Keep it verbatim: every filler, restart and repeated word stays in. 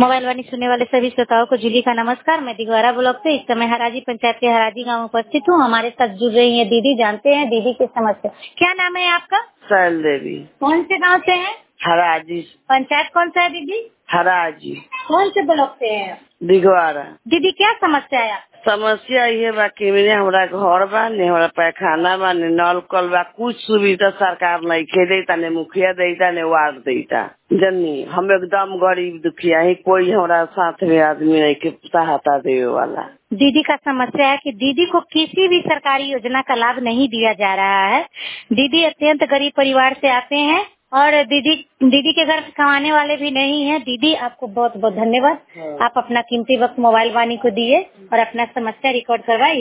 Mobile वाणी सुनने वाले सभी श्रोताओं को जूली का नमस्कार। मैं दिघवारा ब्लॉक से इस समय हराजी पंचायत के हराजी गांव में उपस्थित हूँ। हमारे साथ जुड़ रही है दीदी। जानते हैं दीदी की समस्या। क्या नाम है आपका? शैल देवी। कौन से गांव से हैं? हराजी। पंचायत कौन सा है दीदी? हराजी। कौन से ब्लॉक से हैं? दिघवारा। दीदी क्या समस्या है आपकी? समस्या ये बा कि मेरे हमारा घर बा, ने हमारा पैखाना बा, ने नल कल बा, कुछ सुविधा सरकार नहीं के देता, ने मुखिया देता, ने वार्ड देता। जन्नी हम एकदम गरीब दुखिया ही, कोई हमारा साथ में आदमी नहीं के सहायता देवे वाला। दीदी का समस्या है कि दीदी को किसी भी सरकारी योजना का लाभ नहीं दिया जा रहा है। दीदी अत्यंत गरीब परिवार से आते हैं और दीदी दीदी के घर कमाने वाले भी नहीं हैं। दीदी आपको बहुत बहुत धन्यवाद। आप अपना कीमती वक्त मोबाइल वाणी को दिए और अपना समस्या रिकॉर्ड करवाई।